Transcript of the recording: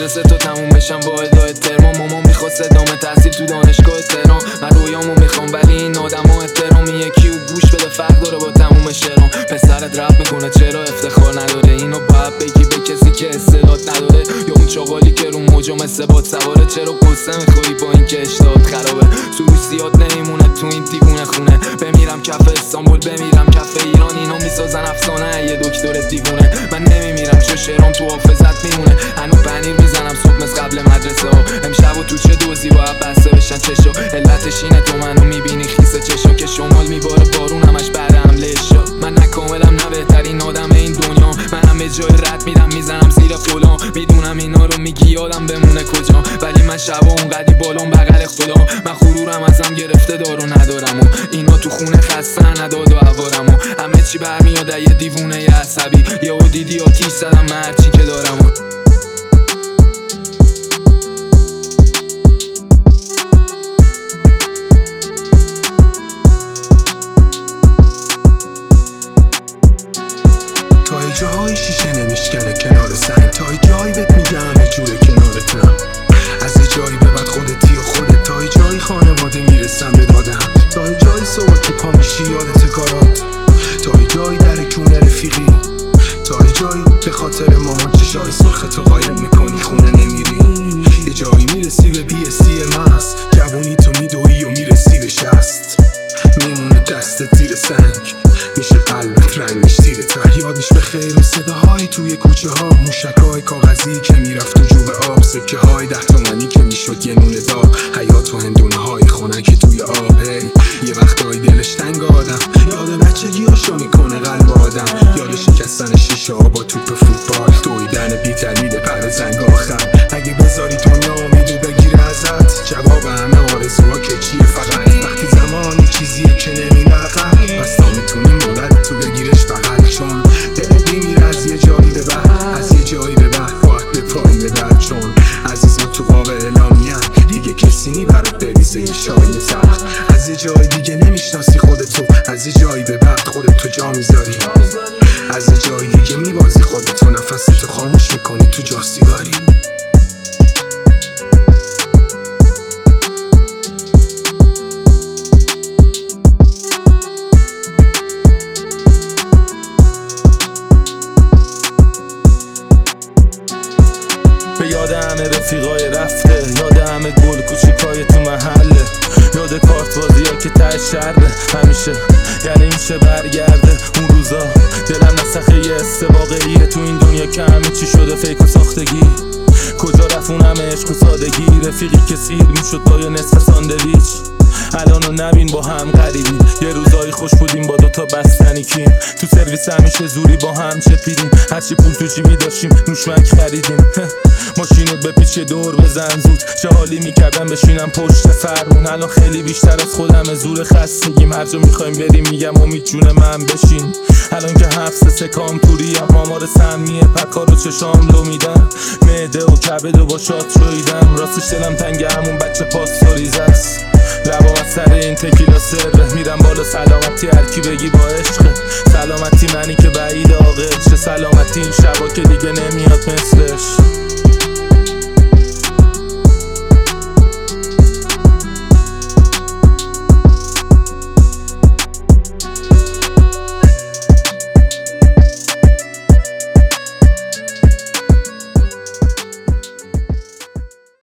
مدرسه تا تموم بشم واحدای ترمان. مامان میخواست ادامه تحصیل تو دانشگاه تهران. من رویامو میخوام ولی این آدمو احترامی یکی و گوش بده فرق داره با تموم شعرام. پسرت رپ میکنه چرا افتخار نداره؟ اینو باید بگی به کسی که استعداد نداره. یا اون چاقالی که رو موجا مثل باد سواره. چرا قصه میخوری با این که اشتهات خرابه؟ سروش زیاد نمیمونه تو این دیوونه خونه. بمیرم کف استانبول بمیرم کف ایران. اینا میسازن افسانه یه دکتر دیوونه. من نمیمیرم چه شعرام تو حافظت میمونه. هنوز پنیر میزنم صبح مثل قبل مدرسه ها. امشب و تو چه دوزی باید بسته بشن چشا. علتش اینه تو منو میبینی خیس چشا که شمال میباره بارون همش بعد حمله شا. من نه کاملم نه بهترین آدم این دنیا. منم به جای رد میرم میزنم زیر قلا. میدونم اینا رو میگی یادم بمونه کجا. ولی من شبا اونقدی بالام بغل خدا. من غرورم ازم گرفته دارو ندارم و اینا تو خونه خسته نداد و عوارم و همه چی برمیاد یه دیوونه یه عصبی. یهو دیدی آتیش زدم من هرچی که دارم و تا جایی شیشه نمیشکنه کنار سنگ. تا جایی بهت میگم یه جوره کنارتم. از یه جایی به بعد خودتی و خودت. تا جایی خانواده میرسم به دادم. تا جایی صبح که پا میشی یادت کارات. تا جایی در کونه رفیقی. تا جایی به خاطر مامان چشای سرخت قایم میکنی خونه نمیری. یه جایی میرسی به BSC مست. جوونی تو میدوی و میرسی به 60. میمونه دستت زیر سنگ. میشه قلبت رنگش زیر ته. یادش به خیر و صداهای توی کوچه ها. موشکای کاغذی که میرفت تو جوب آب. سکه های 10 تومانی که میشد یه نون داغ. حیات و هندونه های خنک توی آب. یه وقتایی دلش تنگ آدم. یاد بچگیاشو میکنه قلب آدم. یاد شکستن شیشه ها با توپ فوتبال. دویدن بی تلید پر زنگ آخر. اگه بذاری دنیا امیدو بگیره ازت. جواب همه آرزوها که چیه فقط. وقتی زمانی چیزیه که نمیره عقب. بس تا میتونی مدت تو بگیرش فقط. چون دلت میمیره از یه جایی به بعد. از یه جایی به بعد باید به پایی به بعد. چون عزیزم تو قابل اعلامیه دیگه کسی نی برات بریزه یه شایی سخت. از یه جایی دیگه نمیشناسی خودتو. از یه جایی به بعد خودتو جا میذاری. از یه جایی دیگه میبازی خودتو. نفستو خاموش میکنی تو جا سیگاری. به یاد همه رفیقای رفته. یاد همه گل کوچیکای تو محله. یاد کارت بازی ها که ته شرده همیشه. یعنی میشه برگرده اون روزا. دلم نسخه یه واقعیه تو این دنیا که همه چی شده فیک و ساختگی. کجا رفت اون همه عشق و سادگی. رفیقی که سیر میشد با یه نصف ساندویچ. الانو نبین با هم غریبیم. یه روزایی خوش بودیم با دوتا بستنی کیم. تو سرویس همیشه زوری با هم چپیدیم. هرچی پول تو جیبی داشتیم نوشمک خریدیم. ماشینو بپیچ دور بزن زود. چه حالی میکردم بشینم پشت فرمون. الان خیلی بیشتر از خودم زور خستگیم. هر جا میخوایم بریم میگم امید جون من بشین. الان که حفظ سکام توریم. آمار سمیه پکار و چشام لو میدن. معده و کبد و با شات شویدم. راستش دلم تنگ همون بچه پاستوریز است. لبام از سر این تکیلا سره. میرم بالا سلامتی هرکی بگی با عشقه. سلامتی منی که بعید عاقل. چه سلامتی این شبا که دیگه نمیاد مثلش.